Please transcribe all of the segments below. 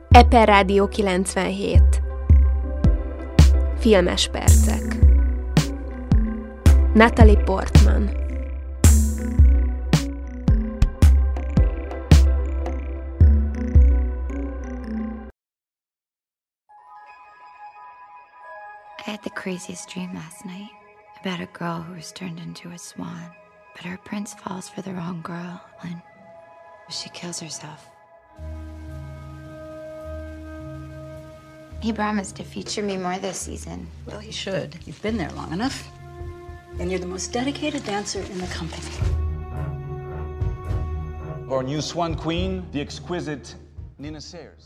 Eper Rádió 97. Filmes percek. Natalie Portman. I had the craziest dream last night about a girl who was turned into a swan, but her prince falls for the wrong girl and she kills herself. He promised to feature me more this season. Well, he should. You've been there long enough. And you're the most dedicated dancer in the company. Our new swan queen, the exquisite Nina Sayers.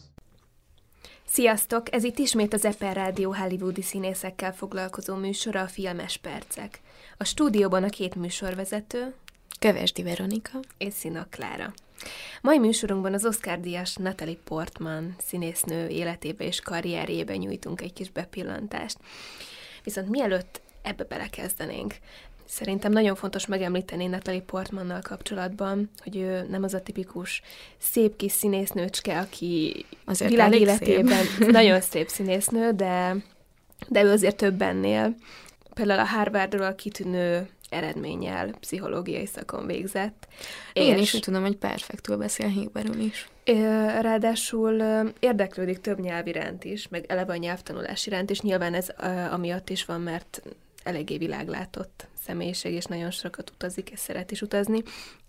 Sziasztok! Ez itt ismét az Eper Rádió hollywoodi színészekkel foglalkozó műsora, a Filmes percek. A stúdióban a két műsorvezető, Kövesdi Veronika és Szina Klára. Mai műsorunkban az Oscar-díjas Natalie Portman színésznő életébe és karrierjébe nyújtunk egy kis bepillantást. Viszont mielőtt ebbe belekezdenénk, szerintem nagyon fontos megemlíteni Natalie Portmannal kapcsolatban, hogy ő nem az a tipikus szép kis színésznőcske, aki azért világ életében nagyon szép színésznő, de ő azért több ennél. Például a Harvardról kitűnő eredménnyel pszichológiai szakon végzett. Én is úgy tudom, hogy perfektül beszél héberül is. Ráadásul érdeklődik több nyelv iránt is, meg eleve a nyelvtanulás iránt, és nyilván ez amiatt is van, mert eléggé világlátott személyiség, és nagyon sokat utazik, és szeret is utazni,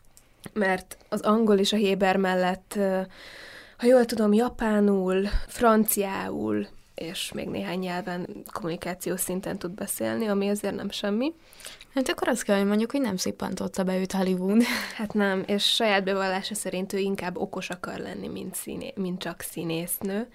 mert az angol és a héber mellett, ha jól tudom, japánul, franciául, és még néhány nyelven kommunikációs szinten tud beszélni, ami azért nem semmi. Hát akkor azt kell, hogy mondjuk, hogy nem szippantotta be őt Hollywood. Hát nem, és saját bevallása szerint ő inkább okos akar lenni, mint csak színésznő,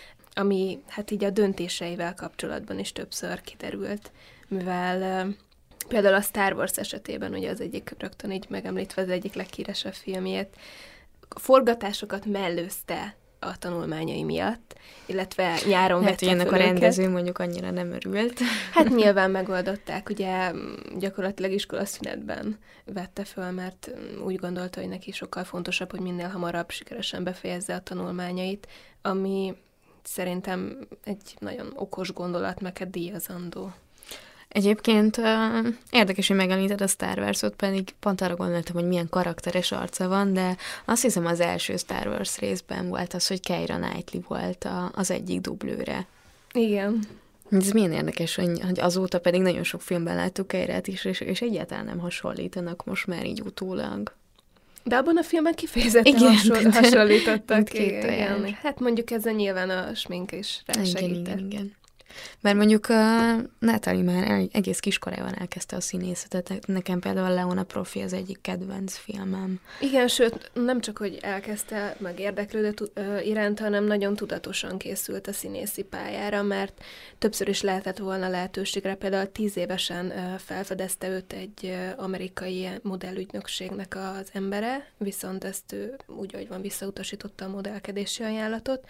ami hát így a döntéseivel kapcsolatban is többször kiderült, mivel például a Star Wars esetében, ugye az egyik, rögtön így megemlítve az egyik leghíresebb filmjét, a forgatásokat mellőzte a tanulmányai miatt, illetve nyáron vette föl ennek a őket. rendező mondjuk annyira nem örült. Hát nyilván megoldották, ugye gyakorlatilag iskolaszünetben vette föl, mert úgy gondolta, hogy neki sokkal fontosabb, hogy minél hamarabb sikeresen befejezze a tanulmányait, ami szerintem egy nagyon okos gondolat, meg díjazandó. Egyébként érdekes, hogy megemlíted a Star Wars-ot, pedig pont arra gondoltam, hogy milyen karakteres arca van, de azt hiszem az első Star Wars részben volt az, hogy Keira Knightley volt az egyik dublőre. Igen. Ez milyen érdekes, hogy azóta pedig nagyon sok filmben láttuk Keirát is, és egyáltalán nem hasonlítanak most már így utólag. De abban a filmben kifejezetten hasonlítottak. Igen. Hát mondjuk ezzel nyilván a smink is rásegített. Igen. Mert mondjuk Natalie már egész kiskorában elkezdte a színészetet. Nekem például Leona Profi az egyik kedvenc filmem. Igen, sőt, nem csak, hogy elkezdte, meg érdeklődött iránt, hanem nagyon tudatosan készült a színészi pályára, mert többször is lehetett volna lehetőségre. Például 10 évesen felfedezte őt egy amerikai modellügynökségnek az embere, viszont ezt ő úgy, ahogy van, visszautasította a modellkedési ajánlatot,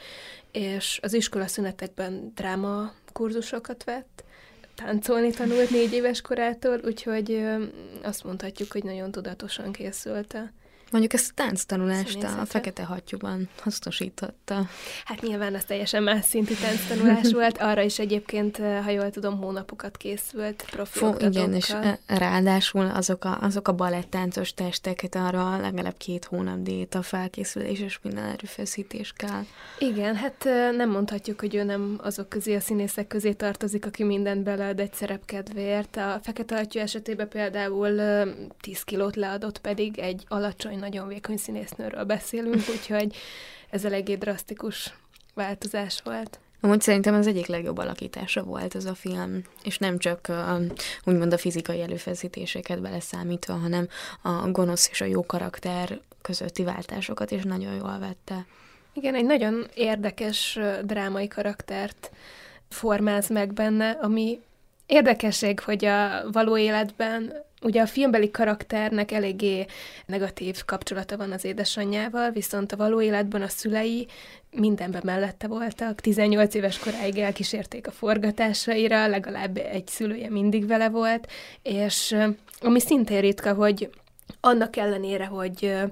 és az iskolaszünetekben dráma kurzusokat vett, táncolni tanult 4 éves korától, úgyhogy azt mondhatjuk, hogy nagyon tudatosan készült. Mondjuk ezt a tánctanulást a Fekete Hattyúban hasznosította. Hát nyilván ez teljesen más szintű tánctanulás volt, arra is egyébként, ha jól tudom, hónapokat készült profi oktatókkal. Igen, és ráadásul azok a balettáncos testeket arra legalább 2 hónap diéta felkészülés és minden erőfeszítés kell. Igen, hát nem mondhatjuk, hogy ő nem azok közé, a színészek közé tartozik, aki mindent belead egy szerep kedvéért. A Fekete Hattyú esetében például 10 kilót leadott, pedig egy alacsony, nagyon vékony színésznőről beszélünk, úgyhogy ez eléggé drasztikus változás volt. Amúgy szerintem az egyik legjobb alakítása volt ez a film, és nem csak úgymond a fizikai előfeszítéseket beleszámítva, hanem a gonosz és a jó karakter közötti váltásokat is nagyon jól vette. Igen, egy nagyon érdekes drámai karaktert formáz meg benne, ami érdekesség, hogy a való életben ugye a filmbeli karakternek eléggé negatív kapcsolata van az édesanyjával, viszont a való életben a szülei mindenben mellette voltak, 18 éves koráig elkísérték a forgatásaira, legalább egy szülője mindig vele volt, és ami szintén ritka, hogy annak ellenére, hogy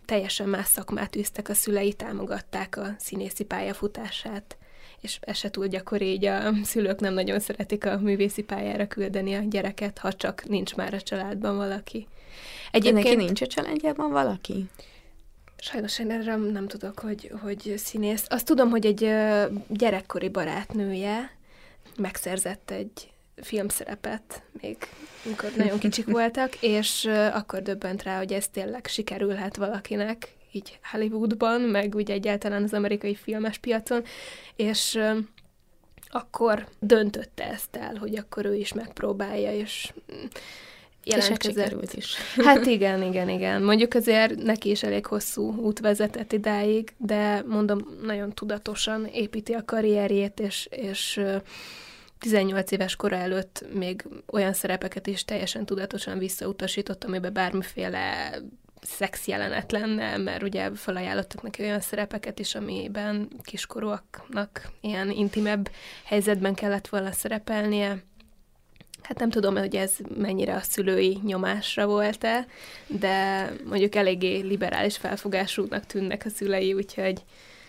teljesen más szakmát űztek a szülei, támogatták a színészi pályafutását, és ez se túl gyakori, így a szülők nem nagyon szeretik a művészi pályára küldeni a gyereket, ha csak nincs már a családban valaki. Egyébként neki nincs a családjában valaki? Sajnos én erre nem tudok, hogy színész. Azt tudom, hogy egy gyerekkori barátnője megszerzett egy filmszerepet, még amikor nagyon kicsik voltak, és akkor döbbent rá, hogy ez tényleg sikerülhet valakinek, így Hollywoodban, meg úgy egyáltalán az amerikai filmes piacon, és akkor döntötte ezt el, hogy akkor ő is megpróbálja, és jelentkezett. Is. Hát igen. Mondjuk azért neki is elég hosszú út vezetett idáig, de mondom, nagyon tudatosan építi a karrierjét, és 18 éves kora előtt még olyan szerepeket is teljesen tudatosan visszautasított, amiben bármiféle szex jelenet lenne, mert ugye felajánlottak neki olyan szerepeket is, amiben kiskorúaknak ilyen intimebb helyzetben kellett volna szerepelnie. Hát nem tudom, hogy ez mennyire a szülői nyomásra volt-e, de mondjuk eléggé liberális felfogásúnak tűnnek a szülei, úgyhogy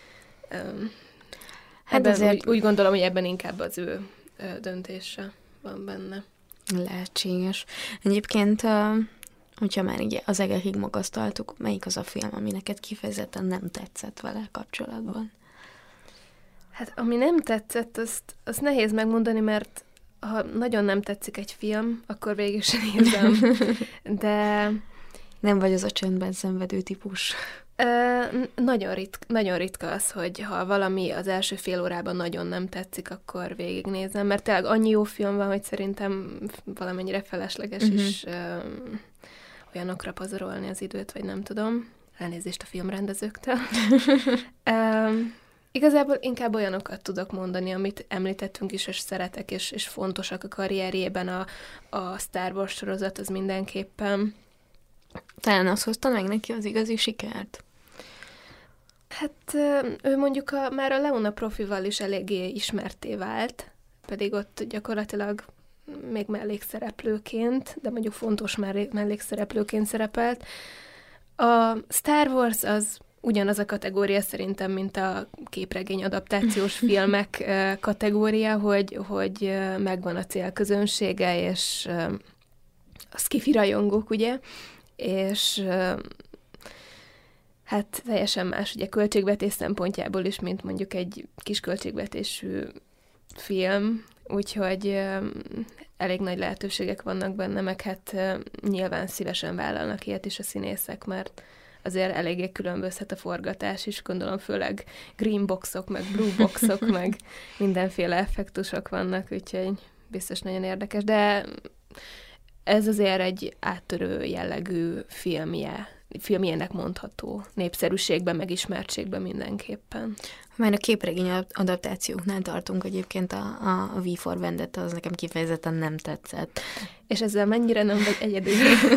hát azért úgy gondolom, hogy ebben inkább az ő döntése van benne. Lehetséges. Egyébként, hogyha már így az egekig magasztaltuk, melyik az a film, ami neked kifejezetten nem tetszett vele kapcsolatban? Hát ami nem tetszett, azt nehéz megmondani, mert ha nagyon nem tetszik egy film, akkor végig sem nézem. De... Nem vagy az a csöndben szenvedő típus. Nagyon ritka az, hogy ha valami az első fél órában nagyon nem tetszik, akkor végignézem, mert tényleg annyi jó film van, hogy szerintem valamennyire felesleges is olyanokra pazarolni az időt, vagy nem tudom. Elnézést a filmrendezőktől. Igazából inkább olyanokat tudok mondani, amit említettünk is, és szeretek, és fontosak a karrierjében. A Star Wars sorozat az mindenképpen. Talán azt hozta meg neki az igazi sikert? Hát ő mondjuk már a Leona profival is eléggé ismertté vált, pedig ott gyakorlatilag még mellékszereplőként, de mondjuk fontos mellékszereplőként szerepelt. A Star Wars az ugyanaz a kategória szerintem, mint a képregény adaptációs filmek kategória, hogy megvan a célközönsége, és a sci-fi rajongók, ugye, és hát teljesen más, ugye költségvetés szempontjából is, mint mondjuk egy kis költségvetésű film, úgyhogy elég nagy lehetőségek vannak benne, meg hát nyilván szívesen vállalnak ilyet is a színészek, mert azért eléggé különbözhet a forgatás is, gondolom főleg green boxok, meg blue boxok, meg mindenféle effektusok vannak, úgyhogy biztos nagyon érdekes, de ez azért egy áttörő jellegű filmjének mondható, népszerűségben, meg ismertségben mindenképpen. Már a képregény adaptációknál tartunk egyébként, a V for Vendetta, az nekem kifejezetten nem tetszett. És ezzel mennyire nem vagy egyedül?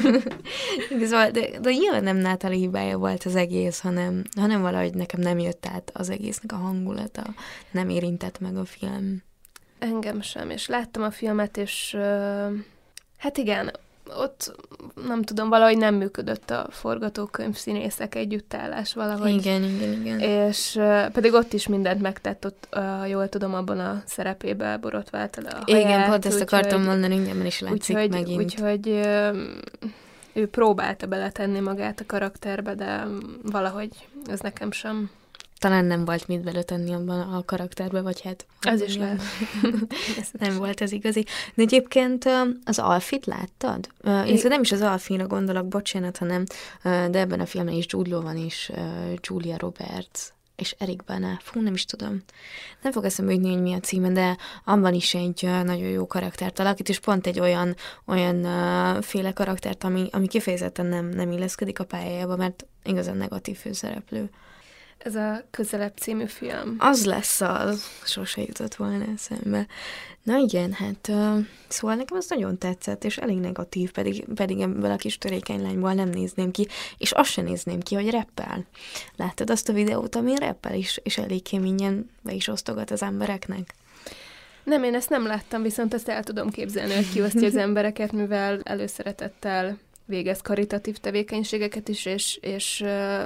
de nyilván nem Natalie hibája volt az egész, hanem valahogy nekem nem jött át az egésznek a hangulata, nem érintett meg a film. Engem sem, és láttam a filmet, és hát igen, ott nem tudom, valahogy nem működött a forgatókönyv színészek együttállás valahogy. Igen. És pedig ott is mindent megtett, ott, jól tudom, abban a szerepébe borotválta le a haját. Igen, pont ezt akartam mondani, ingyenben is látszik megint. Úgyhogy ő próbálta beletenni magát a karakterbe, de valahogy ez nekem sem. Talán nem volt mit beletenni abban a karakterbe, vagy hát... Az is lehet. Nem volt ez igazi. De egyébként az Alfit láttad? Én nem is az Alfira gondolok, bocsánat, hanem de ebben a filmben is Jude Law van, és Julia Roberts, és Eric Bana. Fú, nem is tudom. Nem fog eszembe jutni, hogy mi a címe, de abban is egy nagyon jó karaktert alakít, és pont egy olyan féle karaktert, ami kifejezetten nem illeszkedik a pályájába, mert igazán negatív főszereplő. Ez a Közelebb című film. Az lesz az. Sose jutott volna eszembe. Na igen, hát szóval nekem az nagyon tetszett, és elég negatív, pedig ebből a kis törékeny lányból nem nézném ki, és azt sem nézném ki, hogy rappel. Láttad azt a videót, amin rappel is, és elég kéményen be is osztogat az embereknek? Nem, én ezt nem láttam, viszont ezt el tudom képzelni, hogy kiosztja az embereket, mivel előszeretettel végez karitatív tevékenységeket is, és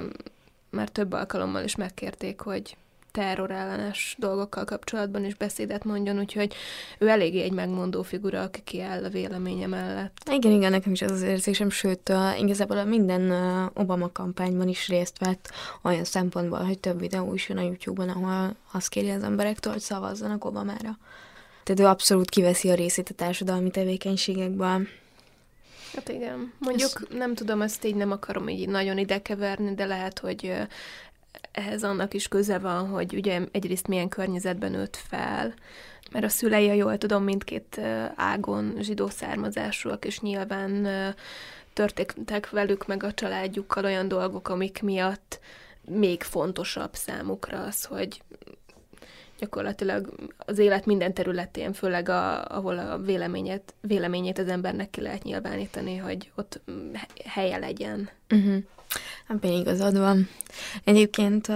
már több alkalommal is megkérték, hogy terrorellenes dolgokkal kapcsolatban is beszédet mondjon, úgyhogy ő eléggé egy megmondó figura, aki kiáll a véleménye mellett. Igen, nekem is az érzésem, sőt, igazából minden Obama kampányban is részt vett olyan szempontból, hogy több videó is jön a YouTube-on, ahol azt kéri az emberektől, hogy szavazzanak Obamára. Tehát ő abszolút kiveszi a részét a társadalmi tevékenységekből. Hát igen. Mondjuk nem tudom, ezt így nem akarom így nagyon idekeverni, de lehet, hogy ehhez annak is köze van, hogy ugye egyrészt milyen környezetben nőtt fel, mert a szülei, ha jól tudom, mindkét ágon zsidó származásúak, és nyilván történtek velük meg a családjukkal olyan dolgok, amik miatt még fontosabb számukra az, hogy gyakorlatilag az élet minden területén, főleg ahol a véleményét az embernek ki lehet nyilvánítani, hogy ott helye legyen. Ebben igazad van. Egyébként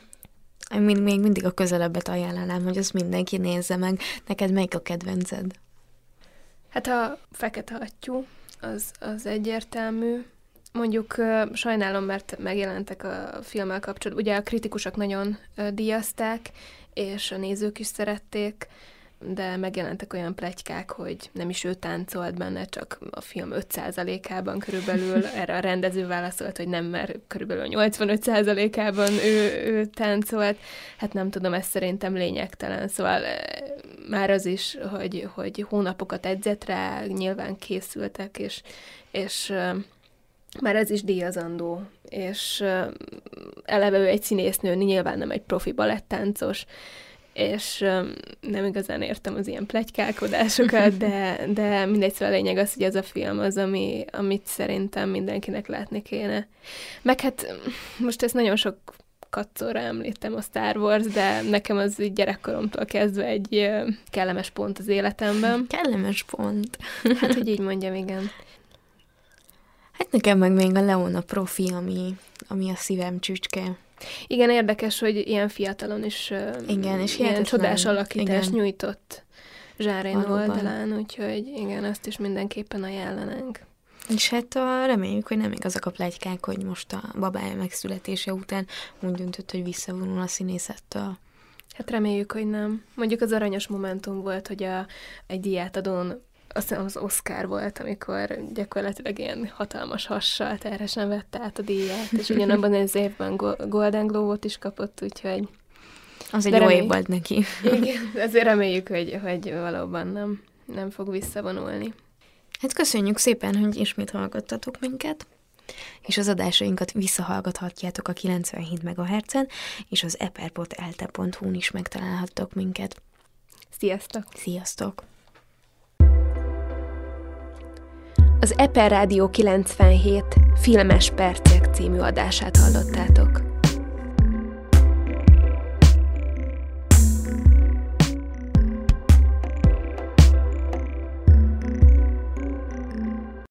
még mindig a közelebbet ajánlanám, hogy azt mindenki nézze meg. Neked melyik a kedvenced? Hát a Fekete Hattyú, az egyértelmű. Mondjuk sajnálom, mert megjelentek a filmmel kapcsolatban. Ugye a kritikusok nagyon díjazták, és a nézők is szerették, de megjelentek olyan pletykák, hogy nem is ő táncolt benne, csak a film 5%-ában körülbelül. Erre a rendező válaszolt, hogy nem, mert körülbelül 85%-ában ő táncolt. Hát nem tudom, ez szerintem lényegtelen. Szóval már az is, hogy hónapokat edzett rá, nyilván készültek, és már ez is díjazandó. És eleve ő egy színésznő, nyilván nem egy profi balettáncos, és nem igazán értem az ilyen pletykálkodásokat, de mindegy, szóval a lényeg az, hogy ez a film az, amit szerintem mindenkinek látni kéne. Meg hát most ezt nagyon sok katszorra említem a Star Wars, de nekem az gyerekkoromtól kezdve egy kellemes pont az életemben. Kellemes pont. Hát, hogy így mondjam, igen. Hát nekem meg még a Leona profi, ami a szívem csücske. Igen, érdekes, hogy ilyen fiatalon is igen, és ilyen csodás alakítást igen. nyújtott Jean Reno oldalán, úgyhogy igen, azt is mindenképpen ajánlanánk. És hát reméljük, hogy nem igazak a pletykák, hogy most a babája megszületése után úgy döntött, hogy visszavonul a színészettől. Hát reméljük, hogy nem. Mondjuk az aranyos momentum volt, hogy egy díjátadón, azt hiszem az Oscar volt, amikor gyakorlatilag ilyen hatalmas hassal terhesen vette át a díját, és ugyanabban az évben Golden Globe-ot is kapott, úgyhogy... Az egy jó év volt neki. Igen, ezért reméljük, hogy valóban nem fog visszavonulni. Hát köszönjük szépen, hogy ismét hallgattatok minket, és az adásainkat visszahallgathatjátok a 97 MHz-en, és az eperpodelte.hu-n is megtalálhattok minket. Sziasztok! Sziasztok! Az Eper Rádió 97 Filmes Percek című adását hallottátok.